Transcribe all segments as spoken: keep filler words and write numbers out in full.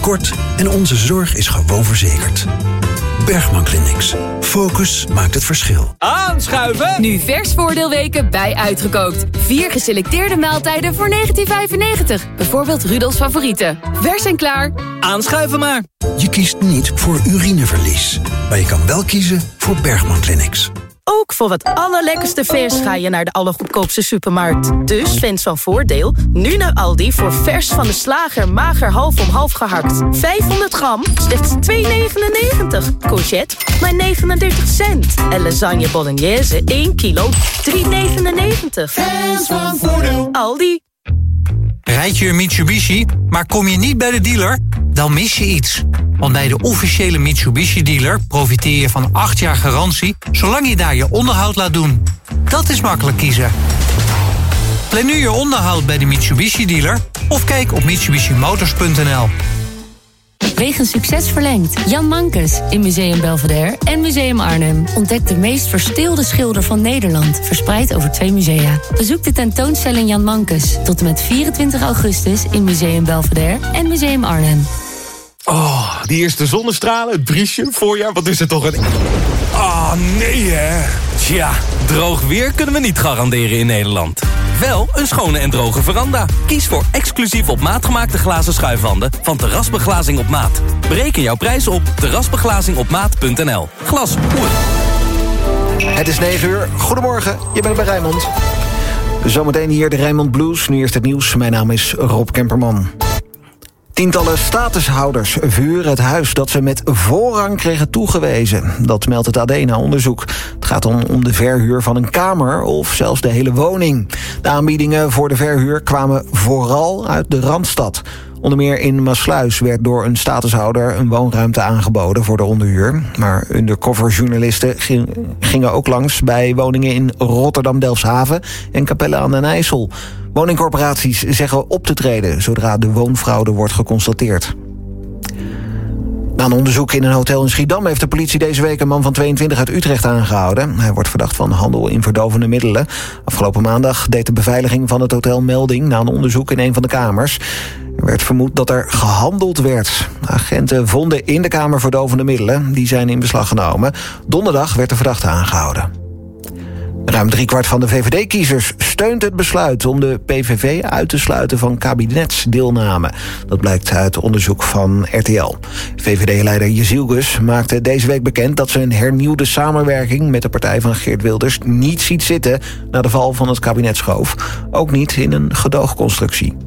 kort en onze zorg is gewoon verzekerd. Bergman Clinics. Focus maakt het verschil. Aanschuiven! Nu vers voordeelweken bij Uitgekookt. Vier geselecteerde maaltijden voor negentien vijfennegentig. Bijvoorbeeld Rudolfs favorieten. Vers en klaar. Aanschuiven maar. Je kiest niet voor urineverlies. Maar je kan wel kiezen voor Bergman Clinics. Ook voor het allerlekkerste vers ga je naar de allergoedkoopste supermarkt. Dus fans van Voordeel, nu naar Aldi voor vers van de slager mager half om half gehakt. vijfhonderd gram, slechts twee negenennegentig. Courgette, maar negenendertig cent. En lasagne bolognese, één kilo, drie negenennegentig. Fans van Voordeel. Aldi. Rijd je een Mitsubishi, maar kom je niet bij de dealer? Dan mis je iets. Want bij de officiële Mitsubishi-dealer profiteer je van acht jaar garantie... zolang je daar je onderhoud laat doen. Dat is makkelijk kiezen. Plan nu je onderhoud bij de Mitsubishi-dealer... of kijk op mitsubishi motors punt n l. Wegens succes verlengd. Jan Mankes in Museum Belvedere en Museum Arnhem. Ontdek de meest verstilde schilder van Nederland. Verspreid over twee musea. Bezoek de tentoonstelling Jan Mankes. Tot en met vierentwintig augustus in Museum Belvedere en Museum Arnhem. Oh, die eerste zonnestralen, het briesje, voorjaar, wat is er toch een... Ah, oh, nee hè. Tja, droog weer kunnen we niet garanderen in Nederland. Wel een schone en droge veranda. Kies voor exclusief op maat gemaakte glazen schuifwanden van Terrasbeglazing op maat. Bereken jouw prijs op terrasbeglazing op maat punt n l. Glas, hoe? Het is negen uur. Goedemorgen, je bent bij Rijnmond. Zometeen hier de Rijnmond Blues. Nu eerst het nieuws. Mijn naam is Rob Kemperman. Tientallen statushouders verhuren het huis dat ze met voorrang kregen toegewezen. Dat meldt het A D na onderzoek. Het gaat om, om de verhuur van een kamer of zelfs de hele woning. De aanbiedingen voor de verhuur kwamen vooral uit de Randstad. Onder meer in Maassluis werd door een statushouder een woonruimte aangeboden voor de onderhuur. Maar undercoverjournalisten gingen ook langs bij woningen in Rotterdam, Delfshaven en Capelle aan den IJssel. Woningcorporaties zeggen op te treden zodra de woonfraude wordt geconstateerd. Na een onderzoek in een hotel in Schiedam heeft de politie deze week een man van tweeëntwintig uit Utrecht aangehouden. Hij wordt verdacht van handel in verdovende middelen. Afgelopen maandag deed de beveiliging van het hotel melding na een onderzoek in een van de kamers. Er werd vermoed dat er gehandeld werd. Agenten vonden in de kamer verdovende middelen. Die zijn in beslag genomen. Donderdag werd de verdachte aangehouden. Ruim driekwart van de V V D-kiezers steunt het besluit om de P V V uit te sluiten van kabinetsdeelname. Dat blijkt uit onderzoek van R T L. V V D-leider Jezielgus maakte deze week bekend dat ze een hernieuwde samenwerking met de partij van Geert Wilders niet ziet zitten na de val van het kabinet Schoof. Ook niet in een gedoogconstructie.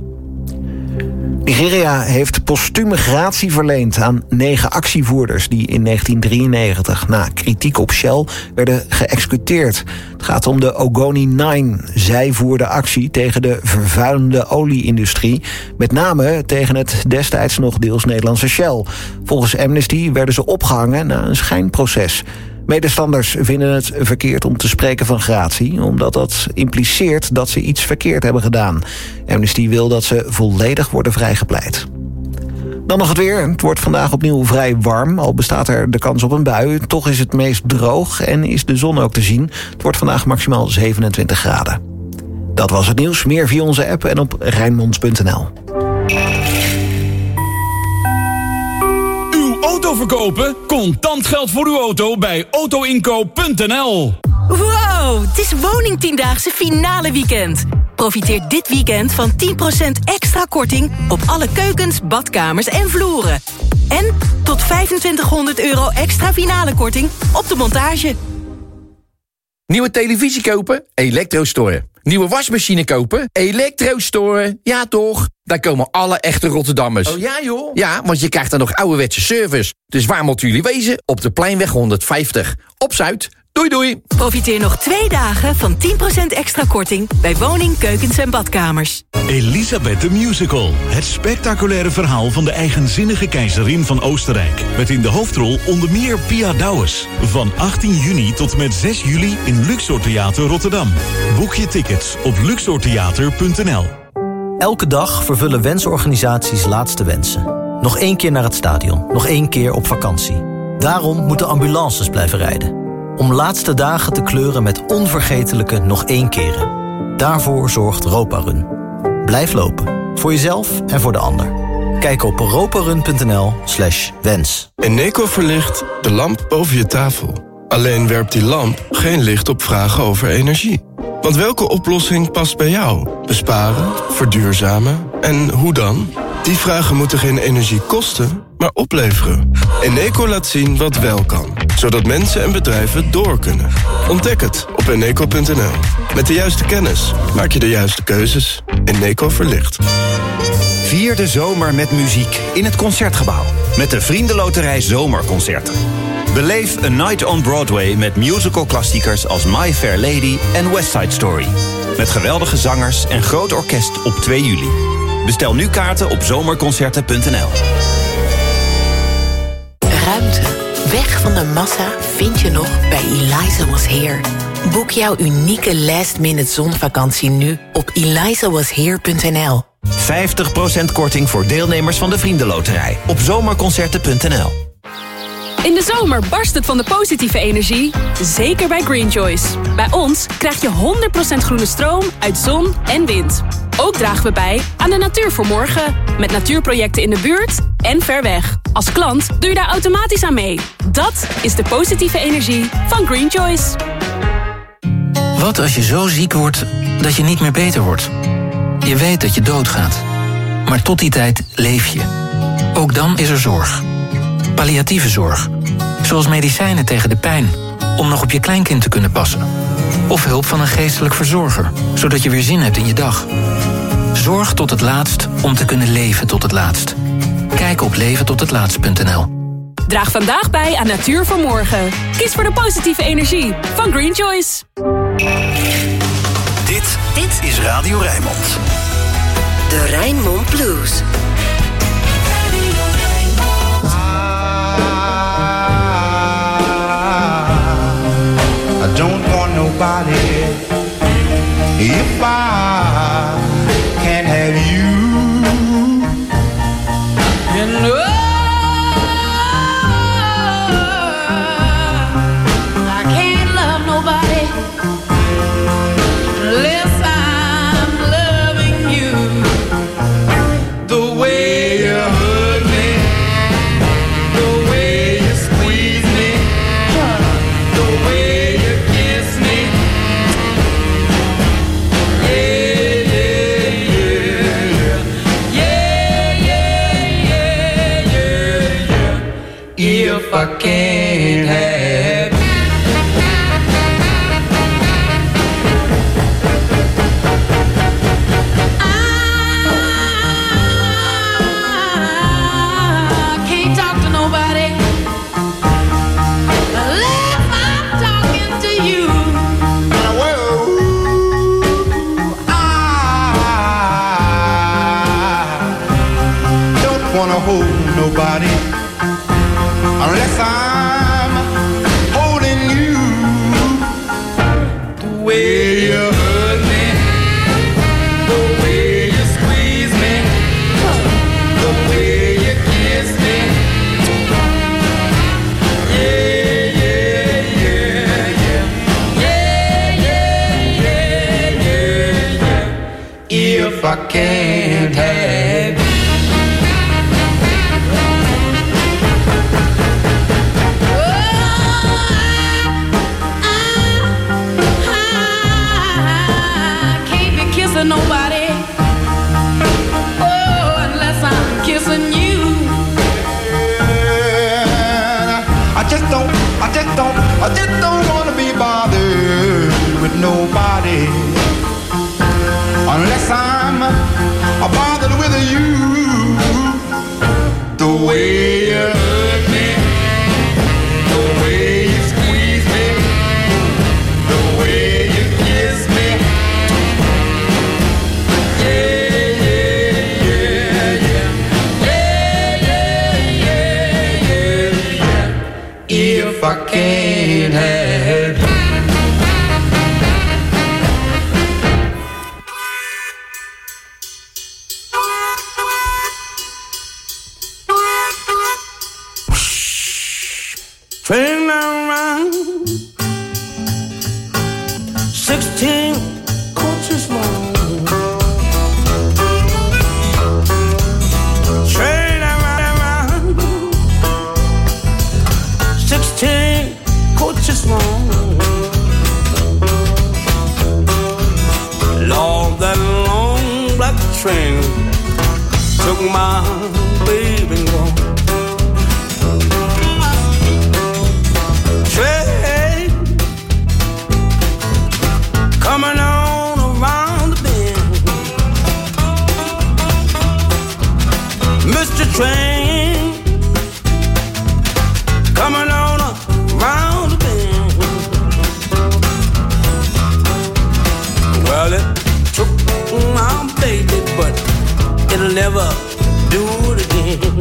Nigeria heeft postume gratie verleend aan negen actievoerders die in negentien drieënnegentig na kritiek op Shell werden geëxecuteerd. Het gaat om de Ogoni nine. Zij voerden actie tegen de vervuilende olie-industrie, met name tegen het destijds nog deels Nederlandse Shell. Volgens Amnesty werden ze opgehangen na een schijnproces. Medestanders vinden het verkeerd om te spreken van gratie, omdat dat impliceert dat ze iets verkeerd hebben gedaan. Amnesty wil dat ze volledig worden vrijgepleit. Dan nog het weer. Het wordt vandaag opnieuw vrij warm, al bestaat er de kans op een bui. Toch is het meest droog en is de zon ook te zien. Het wordt vandaag maximaal zevenentwintig graden. Dat was het nieuws. Meer via onze app en op rijnmond punt n l. Auto verkopen? Contant geld voor uw auto bij auto inkoop punt n l. Wow, het is Woningtiendaagse finale weekend. Profiteer dit weekend van tien procent extra korting op alle keukens, badkamers en vloeren. En tot vijfentwintighonderd euro extra finale korting op de montage. Nieuwe televisie kopen? Elektrostore. Nieuwe wasmachine kopen? Elektrostore. Ja toch? Daar komen alle echte Rotterdammers. Oh ja joh? Ja, want je krijgt dan nog ouderwetse service. Dus waar moeten jullie wezen? Op de Pleinweg honderdvijftig. Op Zuid. Doei doei. Profiteer nog twee dagen van tien procent extra korting bij woning, keukens en badkamers. Elisabeth the Musical. Het spectaculaire verhaal van de eigenzinnige keizerin van Oostenrijk. Met in de hoofdrol onder meer Pia Douwes. Van achttien juni tot met zes juli in Luxor Theater Rotterdam. Boek je tickets op luxor theater punt n l. Elke dag vervullen wensorganisaties laatste wensen. Nog één keer naar het stadion. Nog één keer op vakantie. Daarom moeten ambulances blijven rijden. Om laatste dagen te kleuren met onvergetelijke nog één keren. Daarvoor zorgt Roparun. Blijf lopen. Voor jezelf en voor de ander. Kijk op europarun.nl slash wens. Eneco verlicht de lamp boven je tafel. Alleen werpt die lamp geen licht op vragen over energie. Want welke oplossing past bij jou? Besparen, verduurzamen en hoe dan? Die vragen moeten geen energie kosten, maar opleveren. Eneco laat zien wat wel kan, zodat mensen en bedrijven door kunnen. Ontdek het op eneco punt n l. Met de juiste kennis maak je de juiste keuzes. Eneco verlicht. Vier de zomer met muziek in het Concertgebouw. Met de Vriendenloterij Zomerconcerten. Beleef A Night on Broadway met musicalklassiekers als My Fair Lady en West Side Story. Met geweldige zangers en groot orkest op twee juli. Bestel nu kaarten op zomerconcerten punt n l. Ruimte. Weg van de massa vind je nog bij Eliza Was Here. Boek jouw unieke last-minute zonvakantie nu op eliza was here punt n l. vijftig procent korting voor deelnemers van de Vriendenloterij op zomerconcerten punt n l. In de zomer barst het van de positieve energie, zeker bij Green Choice. Bij ons krijg je honderd procent groene stroom uit zon en wind. Ook dragen we bij aan de natuur voor morgen, met natuurprojecten in de buurt en ver weg. Als klant doe je daar automatisch aan mee. Dat is de positieve energie van Green Choice. Wat als je zo ziek wordt dat je niet meer beter wordt? Je weet dat je doodgaat. Maar tot die tijd leef je. Ook dan is er zorg. Palliatieve zorg. Zoals medicijnen tegen de pijn, om nog op je kleinkind te kunnen passen. Of hulp van een geestelijk verzorger, zodat je weer zin hebt in je dag. Zorg tot het laatst om te kunnen leven tot het laatst. Kijk op leven tot het laatst punt n l. Draag vandaag bij aan Natuur voor Morgen. Kies voor de positieve energie van Green Choice. Dit, dit is Radio Rijnmond. De Rijnmond Blues. I don't want nobody if I can't have you. And oh, I can't love nobody unless I'm loving you. The way you hug me, the way you squeeze me, the way you kiss me. Yeah, yeah, yeah. Yeah, yeah, yeah, yeah, yeah. If I can't have nobody unless I'm holding you. The way you hug me, the way you squeeze me, the way you kiss me. Yeah, yeah, yeah, yeah. Yeah, yeah, yeah, yeah, yeah. If I can't have you. Nobody, oh, unless I'm kissing you. I just don't, I just don't, I just don't wanna be bothered with nobody unless I'm bothered with you. The way you hug me, the way you squeeze me, the way you kiss me. If I can't have you. Train around sixteen coaches long. Train never do it again.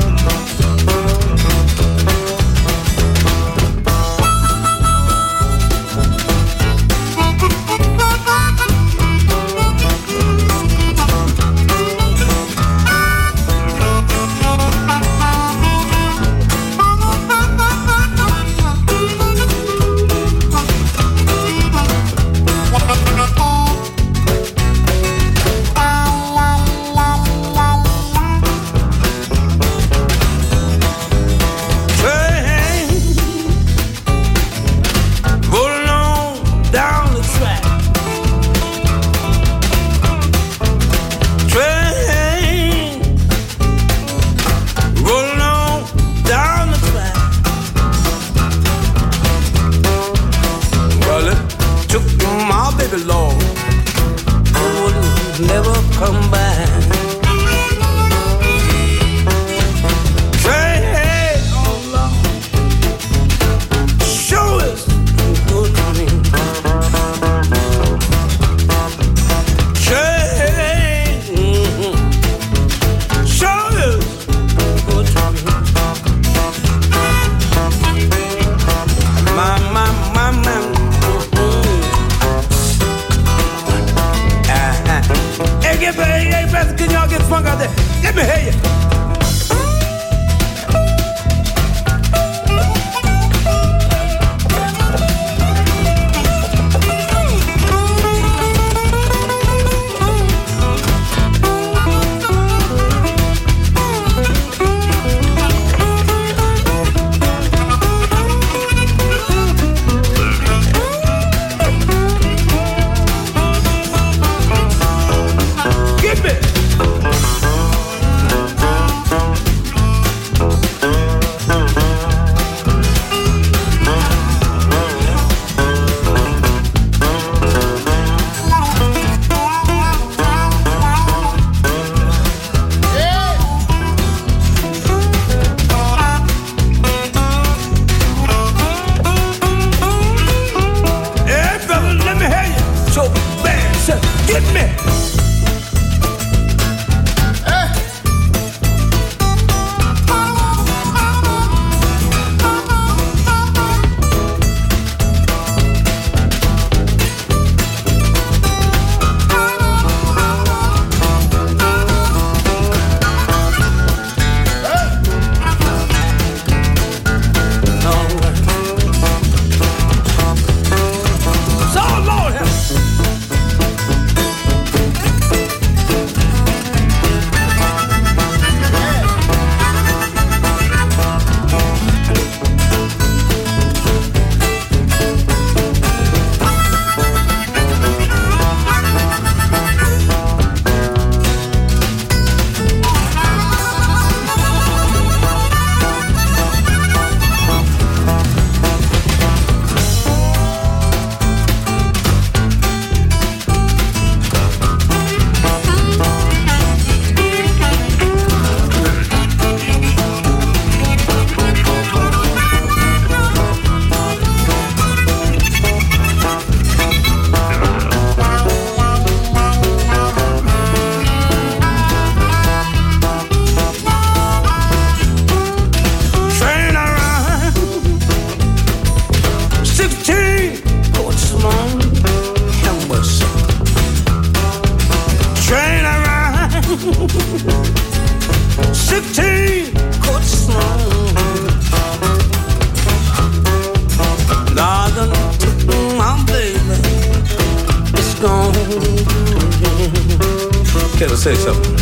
Can I say something?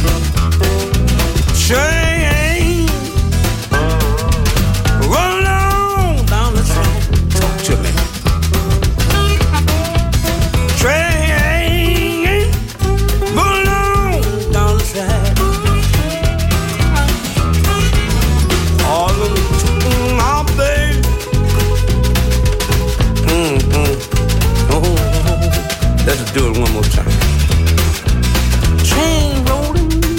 Train, roll on down the track. Talk to me. Train, roll on down the track. All of them, my baby. Mm-hmm. Oh, let's do it one more time. Train rolling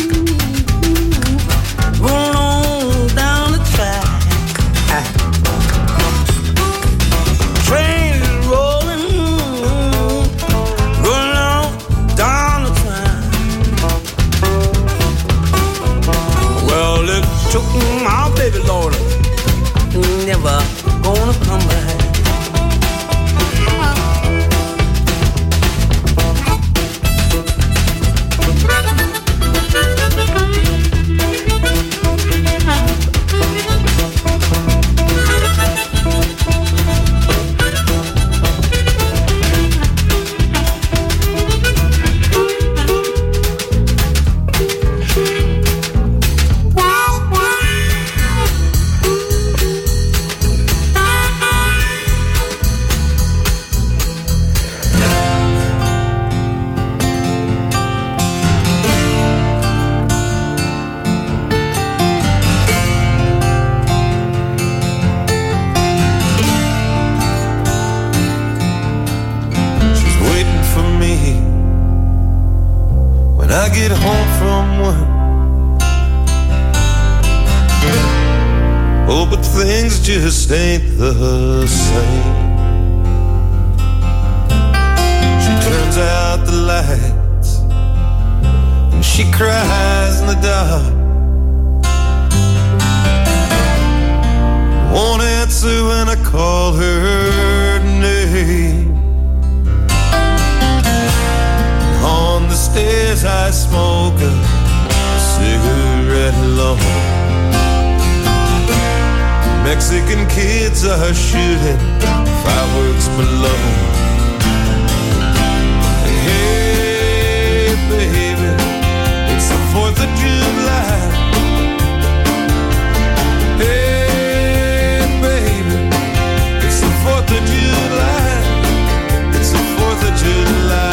come back. I get home from work. Oh, but things just ain't the same. She turns out the lights and she cries in the dark. Won't answer when I call her name. On the stairs I smoke a cigarette alone. Mexican kids are shooting fireworks below. And hey baby, it's the fourth of July. Hey baby, it's the fourth of July. It's the fourth of July.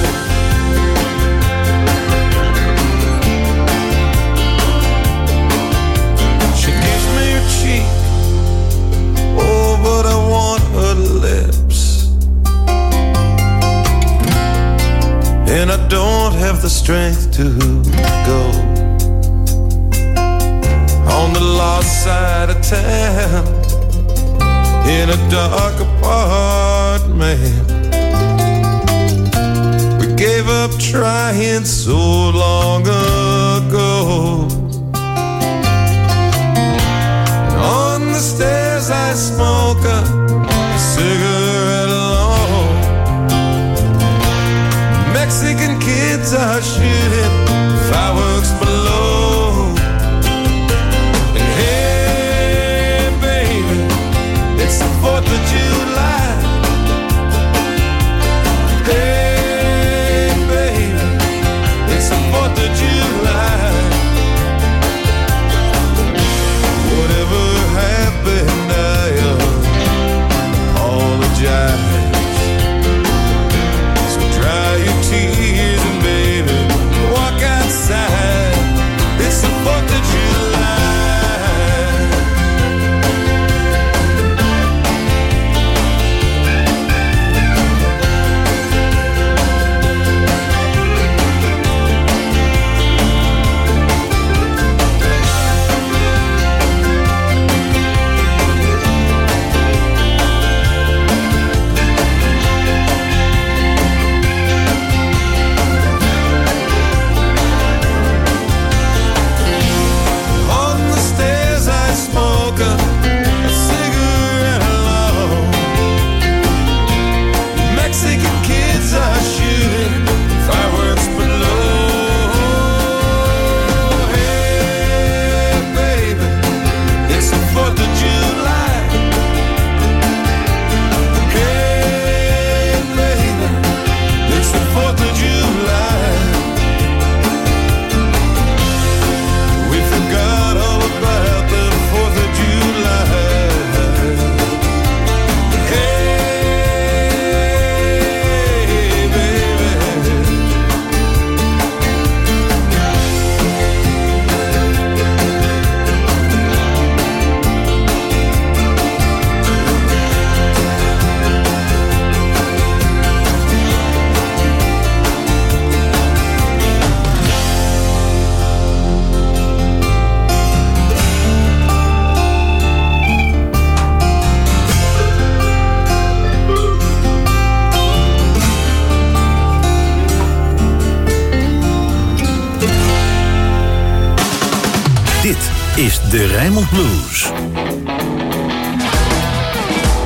Oh, but I want her lips, and I don't have the strength to go on the lost side of town in a dark apartment. We gave up trying so long ago. On the stairs I smoke a cigarette alone. Mexican kids are shooting fireworks below. And hey baby, it's the fourth of July. Hey baby, it's the fourth of July. Whatever happened, I apologize. So dry your tears and baby, walk outside. It's the fourth of July. Dit is de Rijnmond Blues.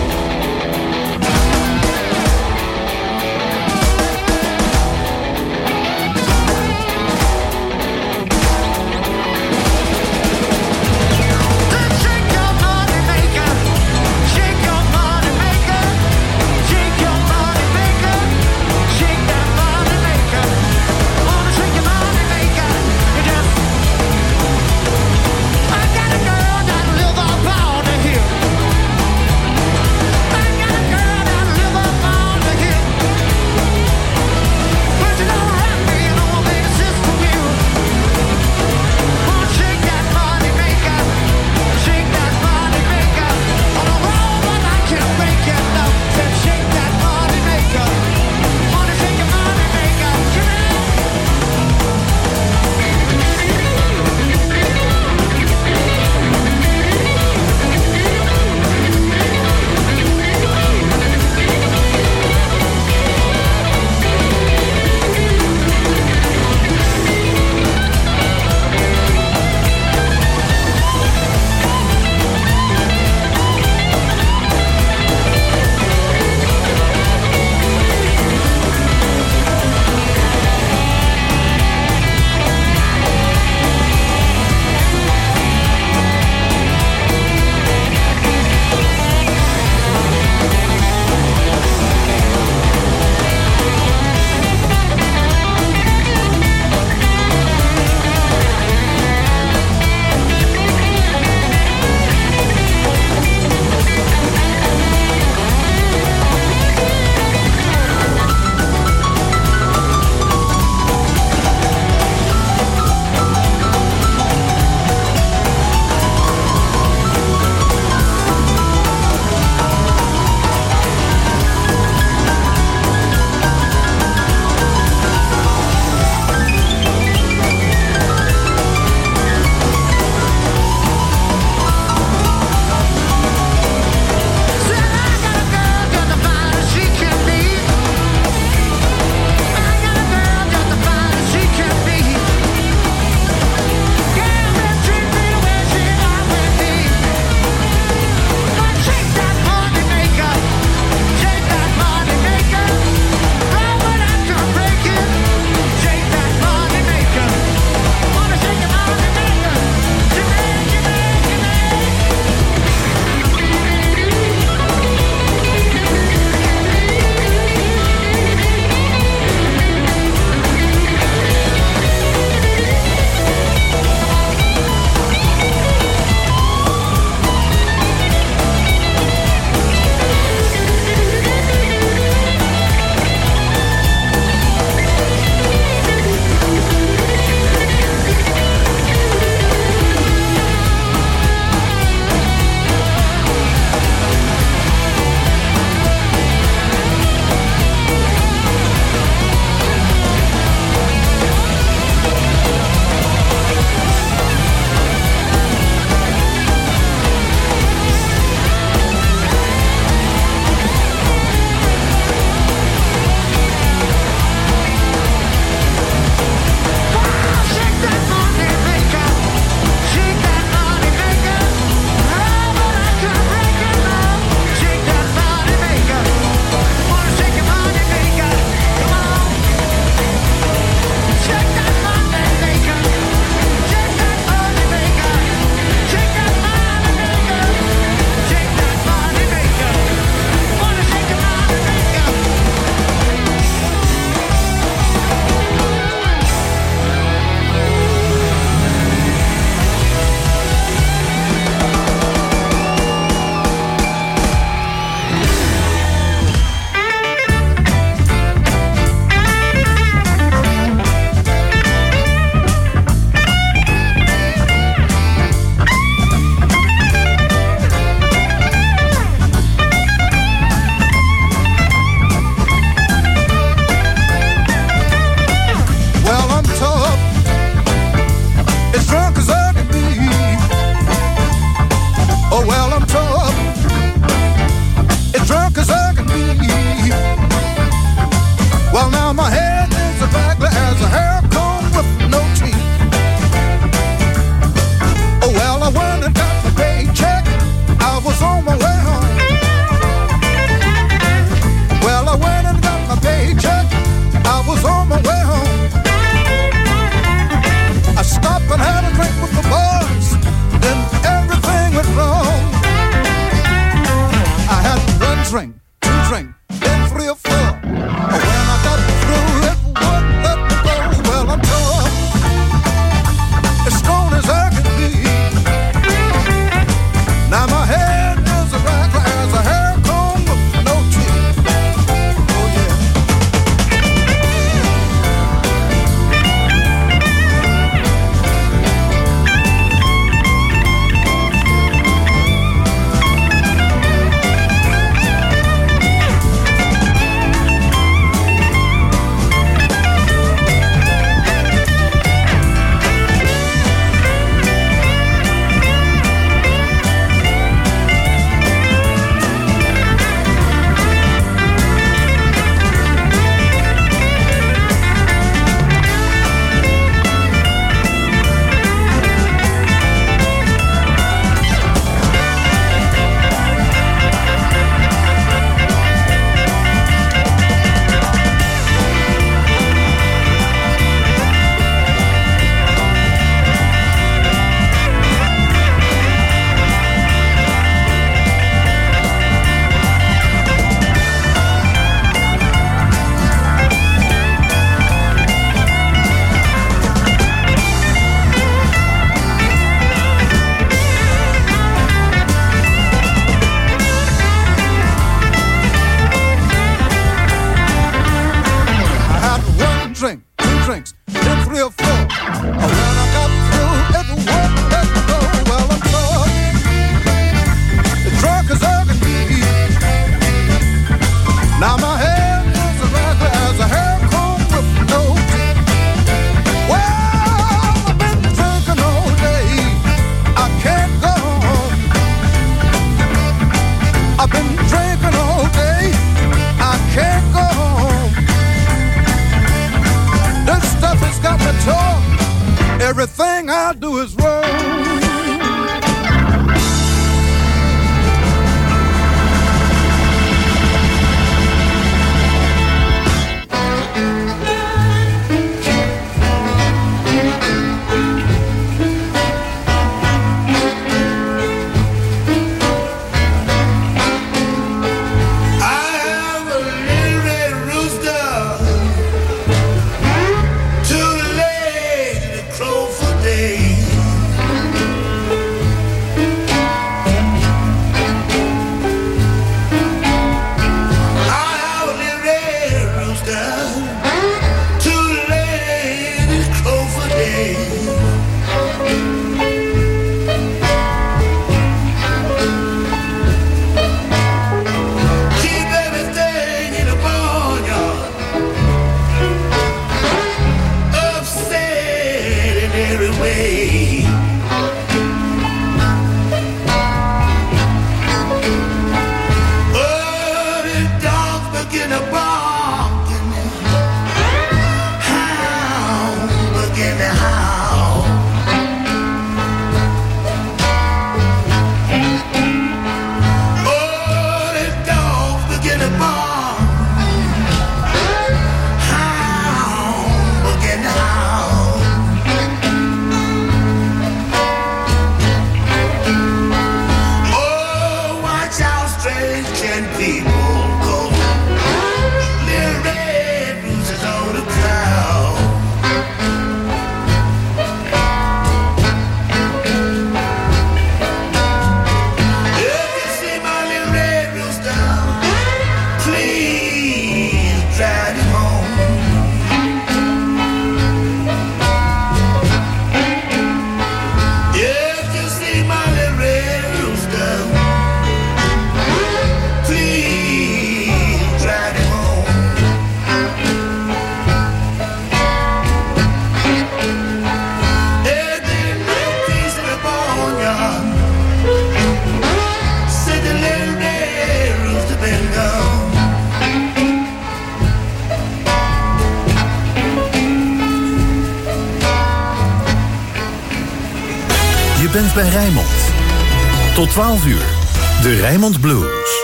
bij Rijnmond. Tot twaalf uur. De Rijnmond Blues.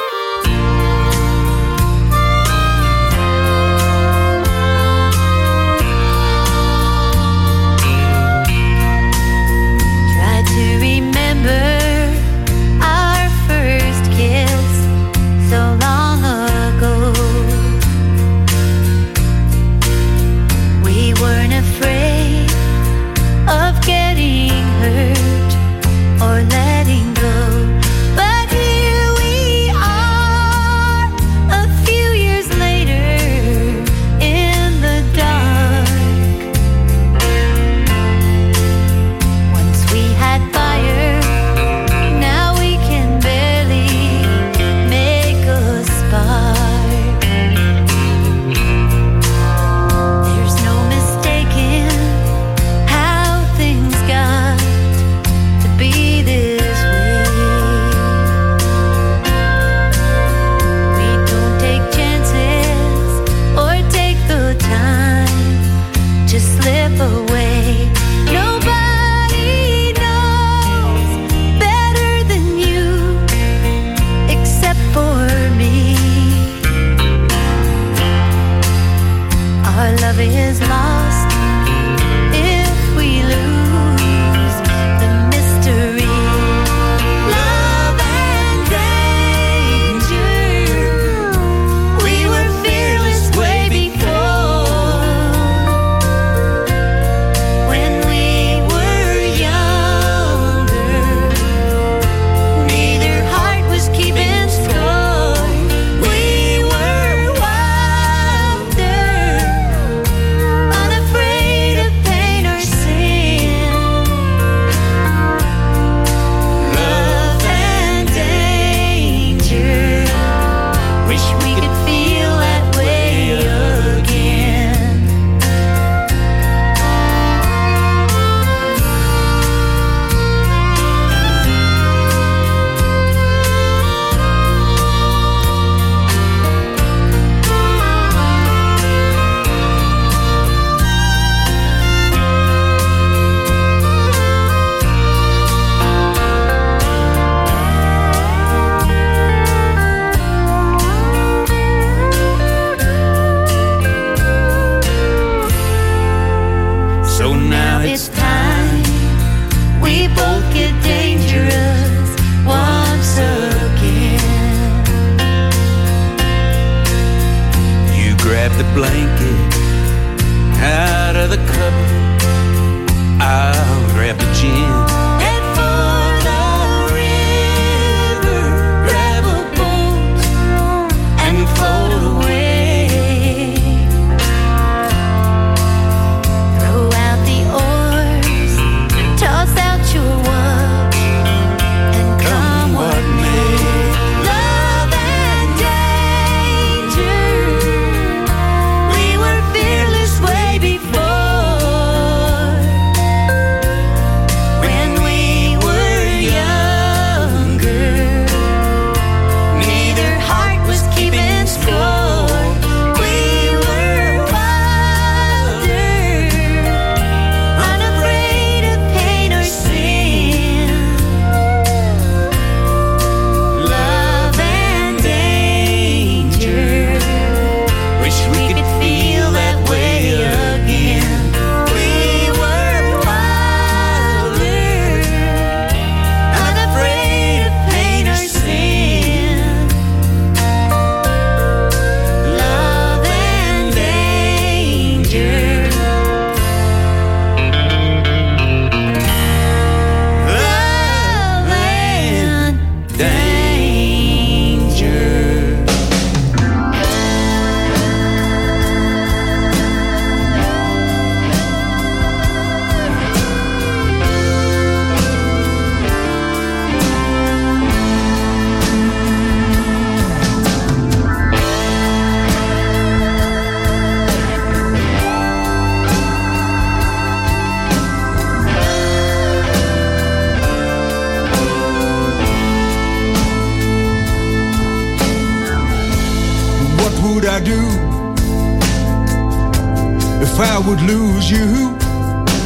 I do if I would lose you?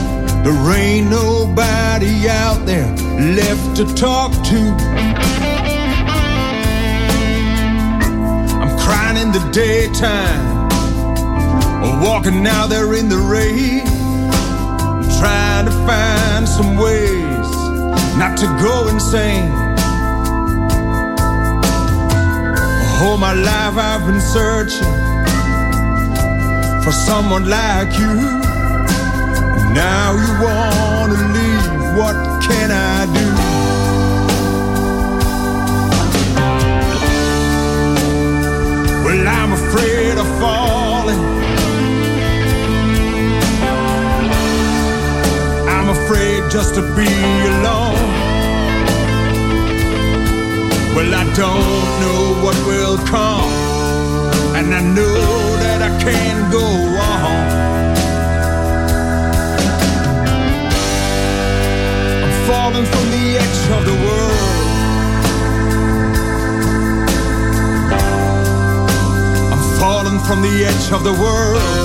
There ain't nobody out there left to talk to. I'm crying in the daytime, walking out there in the rain, trying to find some ways not to go insane. All my life I've been searching for someone like you. Now you wanna leave, what can I do? Well, I'm afraid of falling. I'm afraid just to be alone. Well, I don't know what will come, and I know that I can't go on. Falling from the edge of the world. I'm falling from the edge of the world.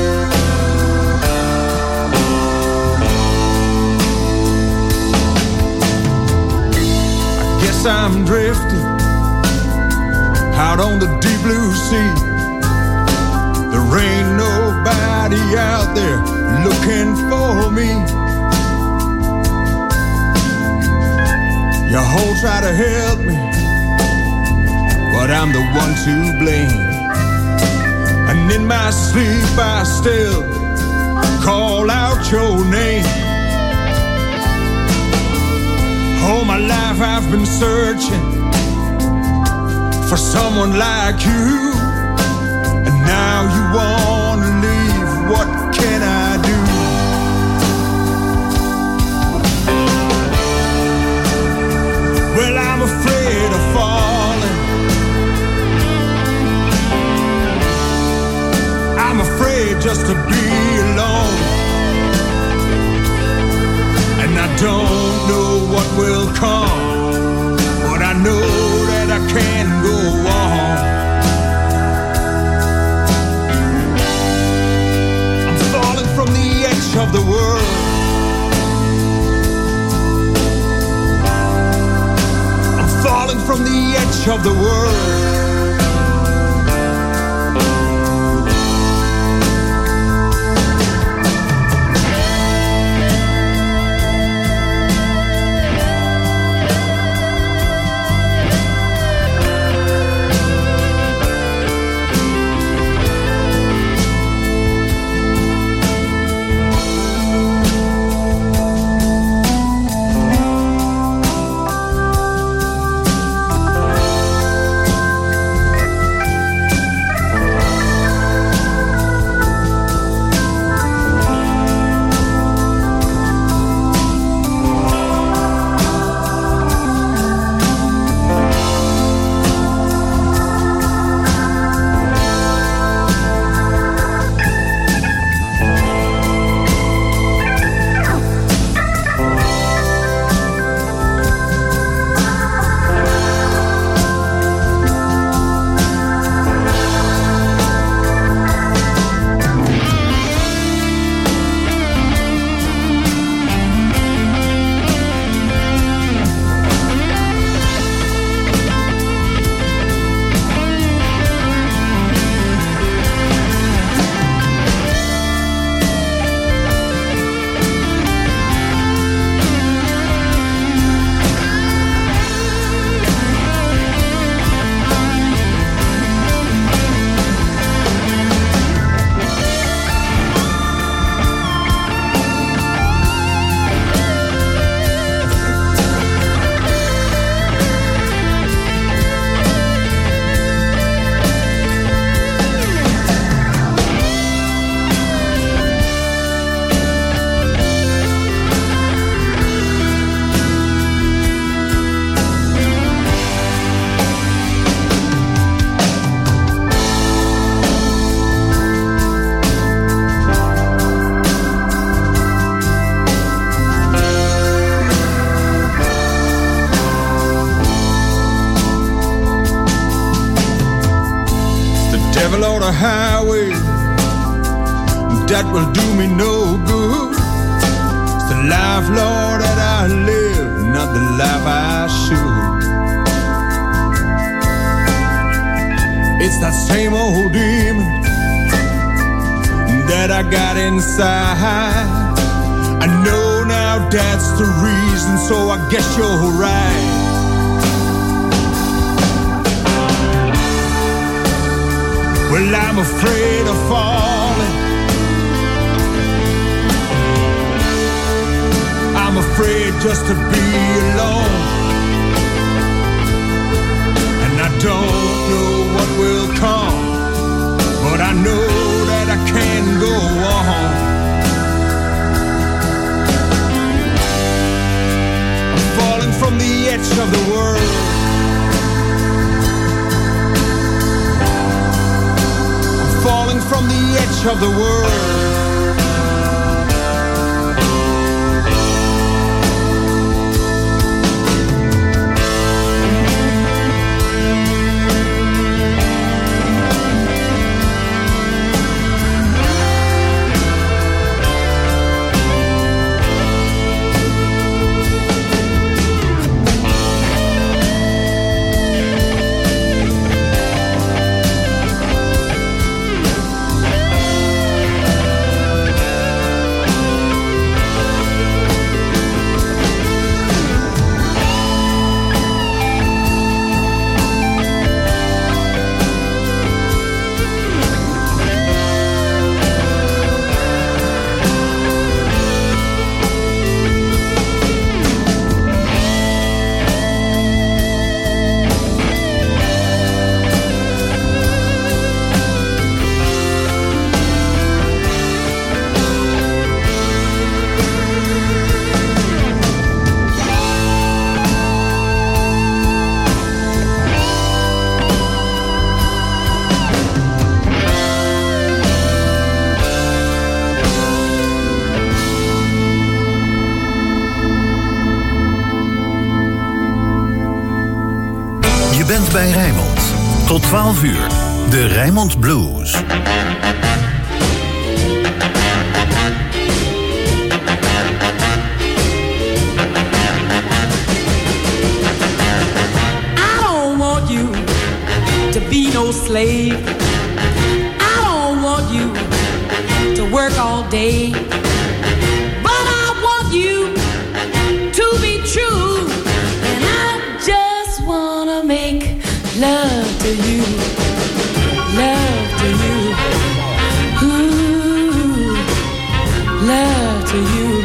I guess I'm drifting out on the deep blue sea. There ain't nobody out there looking for me. You all try to help me, but I'm the one to blame. And in my sleep I still call out your name. All my life I've been searching for someone like you, and now you wanna leave, what can I do? Well, I'm afraid of falling. I'm afraid just to be alone. And I don't know what will come, but I know that I can't go on. I'm falling from the edge of the world. Falling from the edge of the world. devil on a highway, that will do me no good. the life, Lord, that I live, not the life I should. It's that same old demon that I got inside. I know now that's the reason, so I guess you're right. Well, I'm afraid of falling. I'm afraid just to be alone. And I don't know what will come, but I know that I can go on. I'm falling from the edge of the world. I'm falling from the edge of the world. Bij Rijnmond. Tot twaalf uur. De Rijnmond Blues. I don't want you to be no slave. I don't want you to work all day. But I want you to be true. And I just wanna make love to you, love to you, ooh, love to you.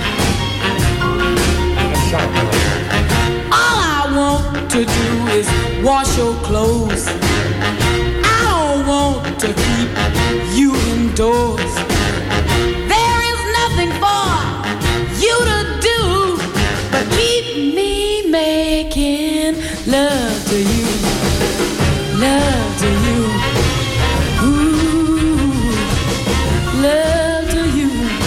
All I want to do is wash your clothes. I don't want to keep you indoors. There is nothing for you to do but keep me making love to you. Love to you, ooh, love to you.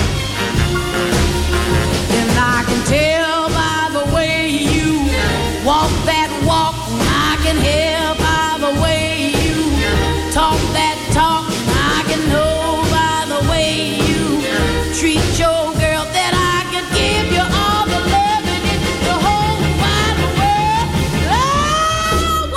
And I can tell by the way you walk that walk. I can hear by the way you talk that talk. I can know by the way you treat your girl that I could give you all the love in the whole wide world. Oh,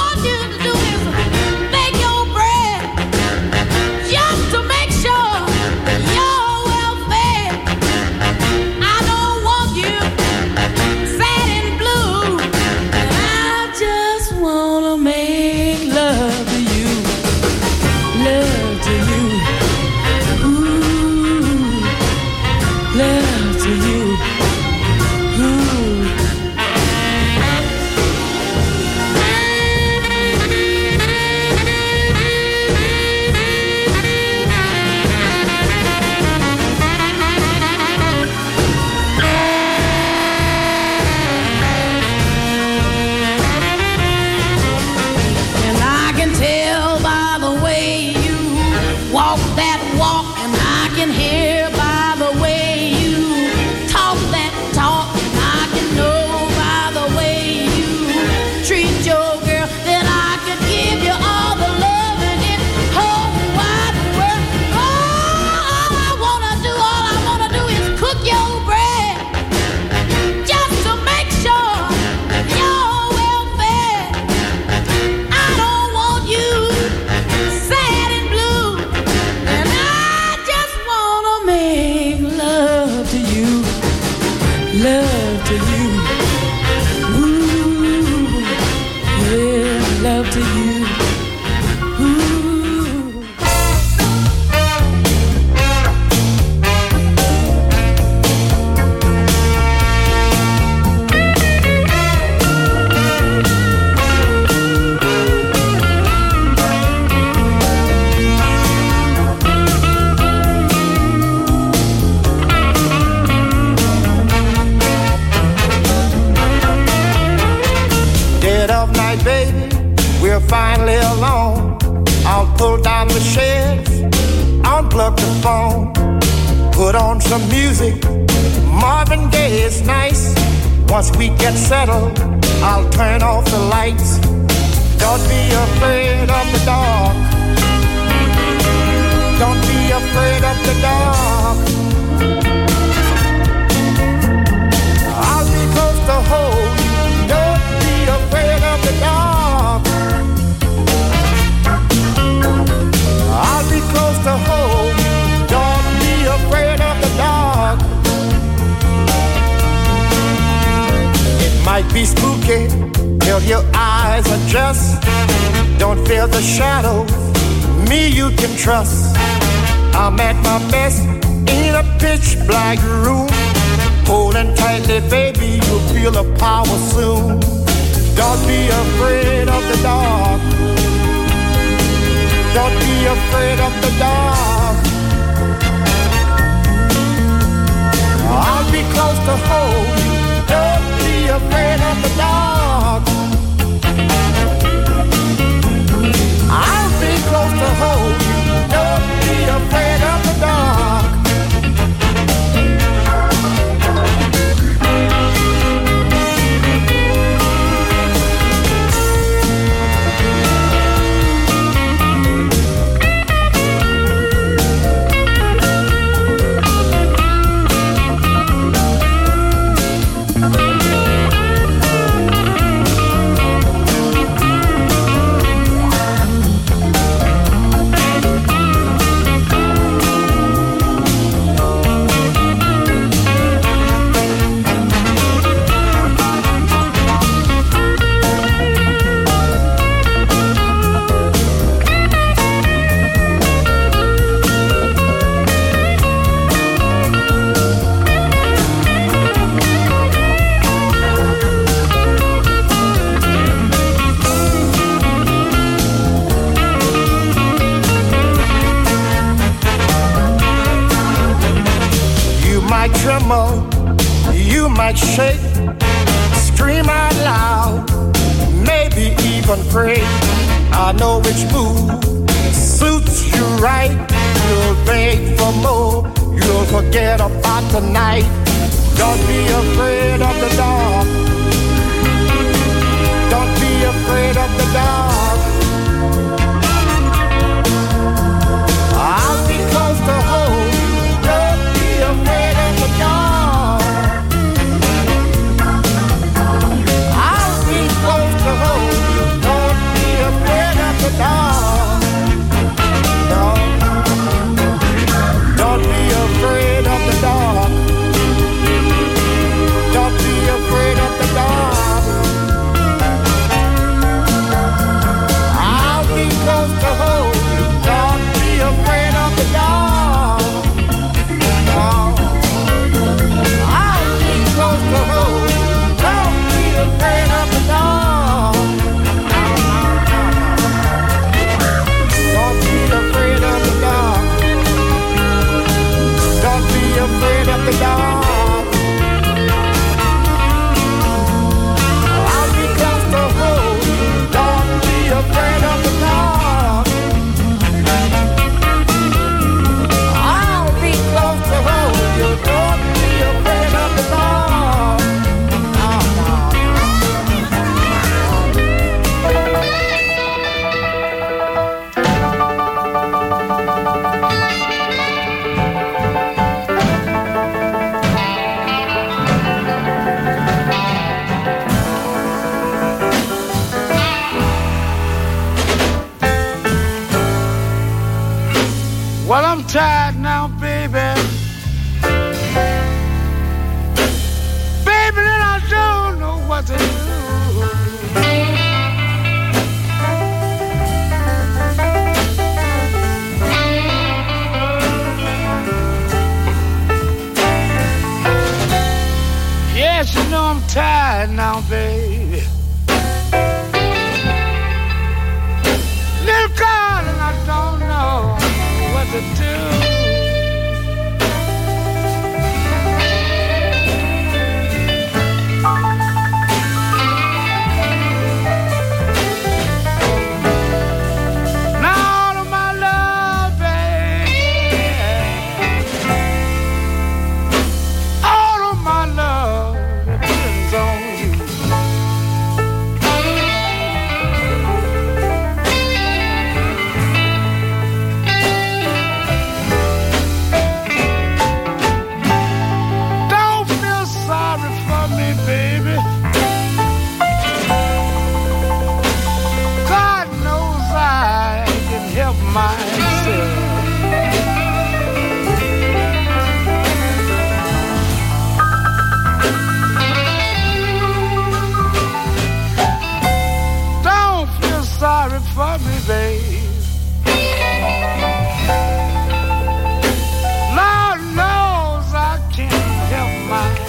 love to you. Ooh. Baby, we're finally alone. I'll pull down the shades, unplug the phone, put on some music. Marvin Gaye is nice. Once we get settled, I'll turn off the lights. Don't be afraid of the dark. Don't be afraid of the dark. I'll be close to hold you. Don't be afraid of the dark. I'll be close to hold you. Don't be afraid of the dark. It might be spooky till your eyes adjust. Don't fear the shadows. Me you can trust. I'm at my best in a pitch black room. Holding tightly, baby, you'll feel the power soon. Don't be afraid of the dark. Don't be afraid of the dark. I'll be close to hold you. Don't be afraid of the dark. I'll be close to hold you. Don't be afraid of the dark. You might shake, scream out loud, maybe even pray. I know which move suits you right. You'll beg for more, you'll forget about tonight. Don't be afraid of the dark. Don't be afraid of the dark. I'll be close to hold you. Don't be afraid of the dark. I'll be close to hold you. Don't be afraid of the dark. No. Don't be afraid of the dark. Don't be afraid of the dark. I'll be close to hold you. Don't be afraid of the dark. No. I'll be close to hold you. Don't be afraid of the dark. Don't be afraid of the dark. Don't be afraid of the dark. I'll be close to hold you. Don't be afraid of the dark. I'll be close to hold you. Don't be afraid of the dark. Well, I'm tired now, baby. Baby, and I don't know what to do. myself. Don't feel sorry for me, babe. Lord knows I can't help myself.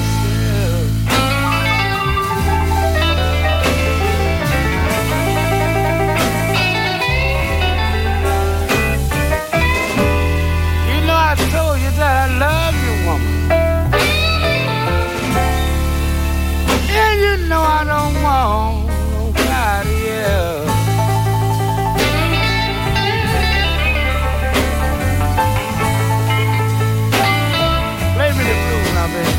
You know I told you that I love you, woman. And you know I don't want nobody else. Play me the blues now, baby.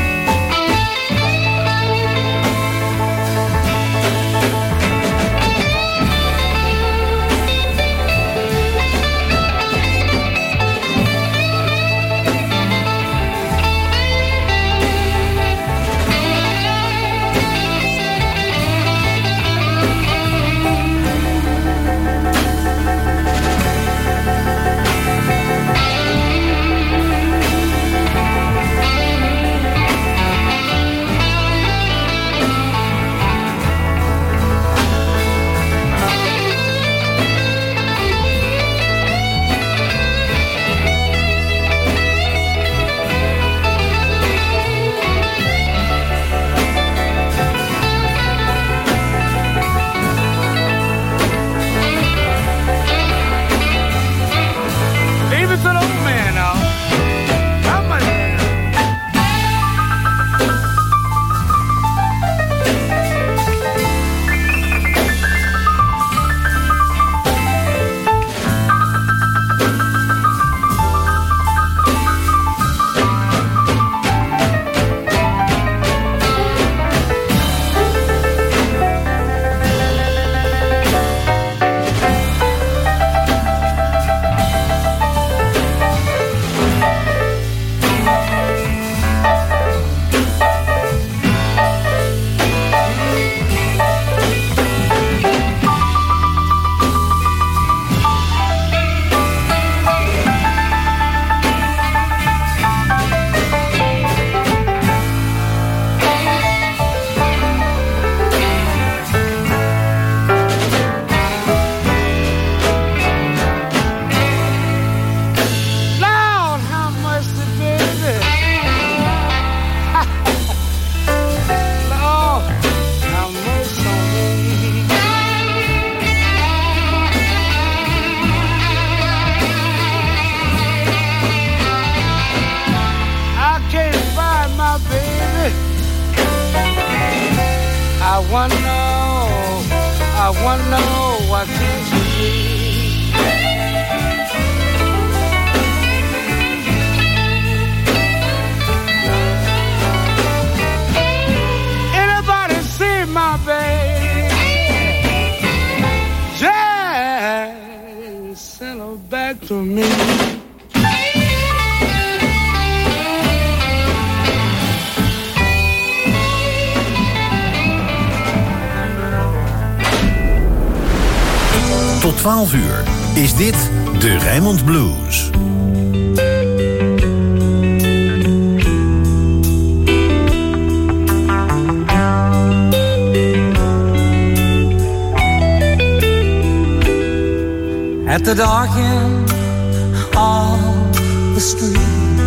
Leave it to the old man now. Come on, man. Lord, how much the baby? Lord, how much on me? I can't find my baby. I wonder, I wonder what can she be? Anybody see my baby? Just send her back to me. Tot twaalf uur is dit de Rijnmond Blues. At the dark end of the street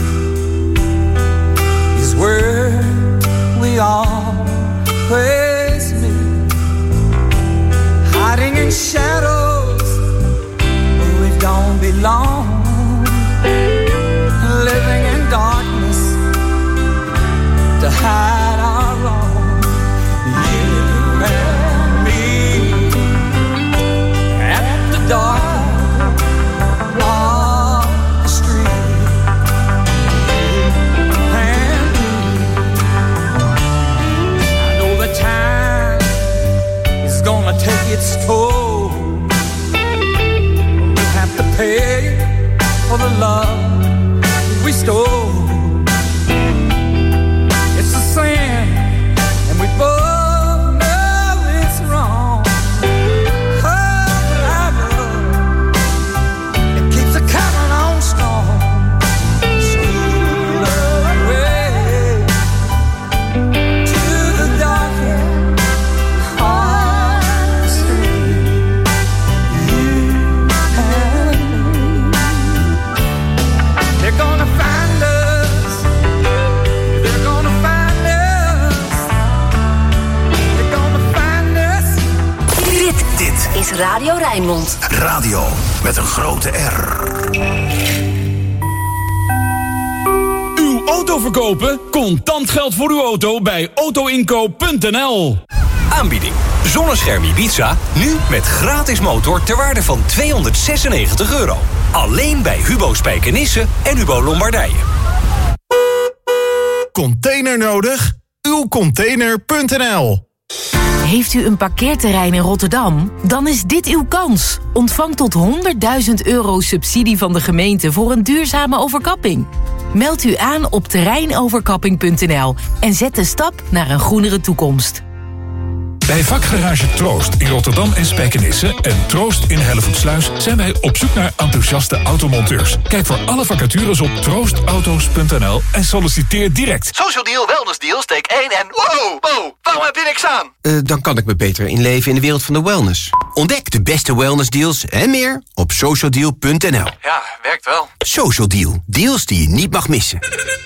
is where we always meet, hiding in shadows where we don't belong, living in darkness to hide our wrong. You and me at the dark of the street, and I know the time is gonna take its toll. We have to pay for the love we stole. It's a sin, and we both know it's wrong. Oh, I love Radio Rijnmond. Radio met een grote R. Uw auto verkopen? Contant geld voor uw auto bij autoinkoop punt n l. Aanbieding. Zonnescherm Ibiza, nu met gratis motor ter waarde van tweehonderdzesennegentig euro. Alleen bij Hubo Spijkenisse en Hubo Lombardije. Container nodig? uw container punt n l. Heeft u een parkeerterrein in Rotterdam? Dan is dit uw kans. Ontvang tot honderdduizend euro subsidie van de gemeente voor een duurzame overkapping. Meld u aan op terreinoverkapping punt n l en zet de stap naar een groenere toekomst. Bij vakgarage Troost in Rotterdam en Spijkenisse en Troost in Hellevoetsluis zijn wij op zoek naar enthousiaste automonteurs. Kijk voor alle vacatures op troostauto's punt n l en solliciteer direct. Social Deal, Wellness Deal, steek één en... Wow, wow, waarom heb je niks aan? Uh, dan kan ik me beter inleven in de wereld van de wellness. Ontdek de beste wellness deals en meer op social deal punt n l. Ja, werkt wel. Social Deal, deals die je niet mag missen.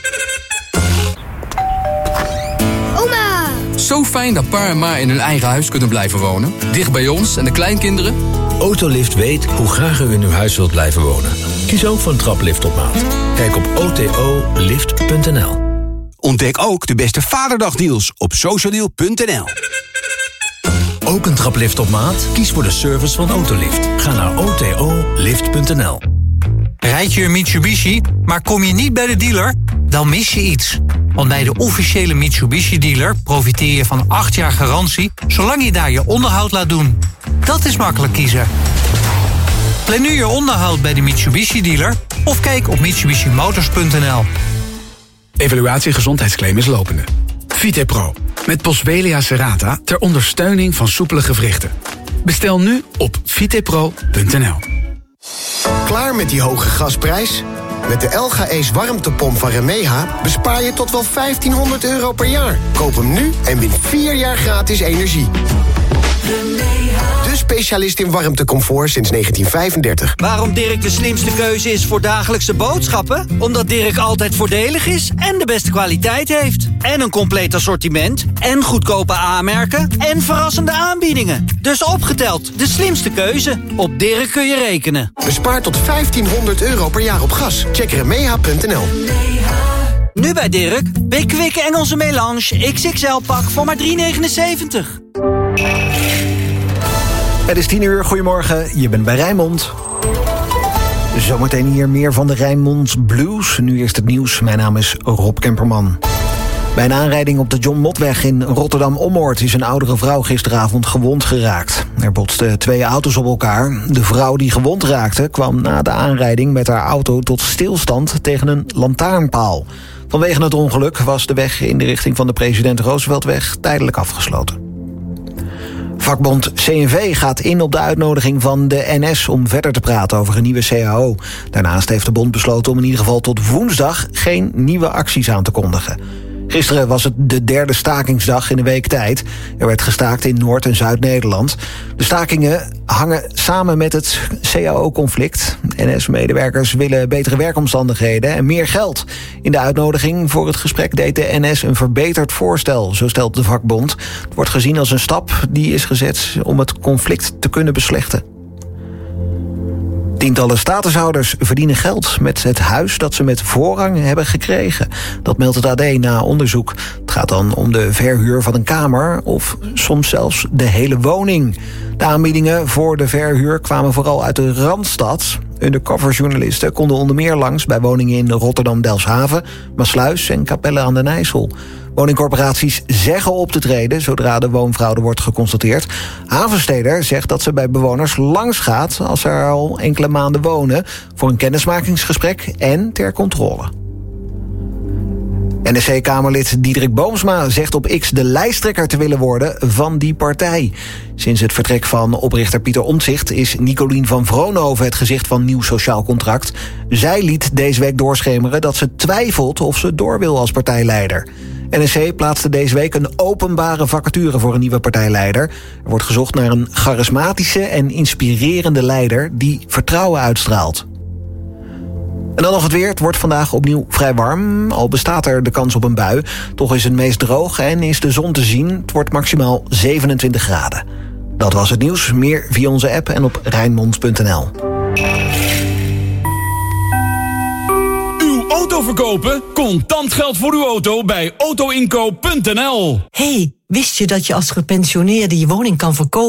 Zo fijn dat pa en ma in hun eigen huis kunnen blijven wonen. Dicht bij ons en de kleinkinderen. Autolift weet hoe graag u in uw huis wilt blijven wonen. Kies ook voor een traplift op maat. Kijk op o t o lift punt n l. Ontdek ook de beste vaderdagdeals op social deal punt n l. Ook een traplift op maat? Kies voor de service van Autolift. Ga naar o t o lift punt n l. Rijd je een Mitsubishi, maar kom je niet bij de dealer? Dan mis je iets. Want bij de officiële Mitsubishi-dealer profiteer je van acht jaar garantie... zolang je daar je onderhoud laat doen. Dat is makkelijk kiezen. Plan nu je onderhoud bij de Mitsubishi-dealer... of kijk op mitsubishi motors punt n l. Evaluatie gezondheidsclaim is lopende. Vitepro, met Boswellia serrata ter ondersteuning van soepele gewrichten. Bestel nu op vitepro punt n l. Klaar met die hoge gasprijs? Met de L G Ace warmtepomp van Remeha bespaar je tot wel vijftienhonderd euro per jaar. Koop hem nu en win vier jaar gratis energie. De specialist in warmtecomfort sinds negentien vijfendertig. Waarom Dirk de slimste keuze is voor dagelijkse boodschappen? Omdat Dirk altijd voordelig is en de beste kwaliteit heeft. En een compleet assortiment, en goedkope aanmerken, en verrassende aanbiedingen. Dus opgeteld, de slimste keuze. Op Dirk kun je rekenen. Bespaar tot vijftienhonderd euro per jaar op gas. Check remeha punt n l. Nu bij Dirk, Big Quick Engelse Melange X X L-pak voor maar drie negenenzeventig. Het is tien uur, goedemorgen, je bent bij Rijnmond. Zometeen hier meer van de Rijnmond Blues. Nu eerst het nieuws, mijn naam is Rob Kemperman. Bij een aanrijding op de John Mottweg in Rotterdam-Ommoord... is een oudere vrouw gisteravond gewond geraakt. Er botsten twee auto's op elkaar. De vrouw die gewond raakte kwam na de aanrijding met haar auto tot stilstand tegen een lantaarnpaal. Vanwege het ongeluk was de weg in de richting van de President Rooseveltweg tijdelijk afgesloten. Vakbond C N V gaat in op de uitnodiging van de N S om verder te praten over een nieuwe C A O. Daarnaast heeft de bond besloten om in ieder geval tot woensdag geen nieuwe acties aan te kondigen. Gisteren was het de derde stakingsdag in een week tijd. Er werd gestaakt in Noord- en Zuid-Nederland. De stakingen hangen samen met het C A O-conflict. N S-medewerkers willen betere werkomstandigheden en meer geld. In de uitnodiging voor het gesprek deed de N S een verbeterd voorstel, zo stelt de vakbond. Het wordt gezien als een stap die is gezet om het conflict te kunnen beslechten. Tientallen statushouders verdienen geld met het huis dat ze met voorrang hebben gekregen. Dat meldt het A D na onderzoek. Het gaat dan om de verhuur van een kamer of soms zelfs de hele woning. De aanbiedingen voor de verhuur kwamen vooral uit de Randstad. Undercoverjournalisten konden onder meer langs bij woningen in Rotterdam-Delfshaven, Maassluis en Capelle aan den IJssel. Woningcorporaties zeggen op te treden zodra de woonfraude wordt geconstateerd. Havensteder zegt dat ze bij bewoners langs gaat als ze er al enkele maanden wonen voor een kennismakingsgesprek en ter controle. N S C-Kamerlid Diederik Boomsma zegt op X de lijsttrekker te willen worden van die partij. Sinds het vertrek van oprichter Pieter Omtzigt is Nicolien van Vroonhoven het gezicht van Nieuw Sociaal Contract. Zij liet deze week doorschemeren dat ze twijfelt of ze door wil als partijleider. N S C plaatste deze week een openbare vacature voor een nieuwe partijleider. Er wordt gezocht naar een charismatische en inspirerende leider die vertrouwen uitstraalt. En dan nog het weer. Het wordt vandaag opnieuw vrij warm. Al bestaat er de kans op een bui. Toch is het meest droog en is de zon te zien. Het wordt maximaal zevenentwintig graden. Dat was het nieuws. Meer via onze app en op Rijnmond punt n l. Uw auto verkopen? Contant geld voor uw auto bij auto inkoop punt n l. Hey, wist je dat je als gepensioneerde je woning kan verkopen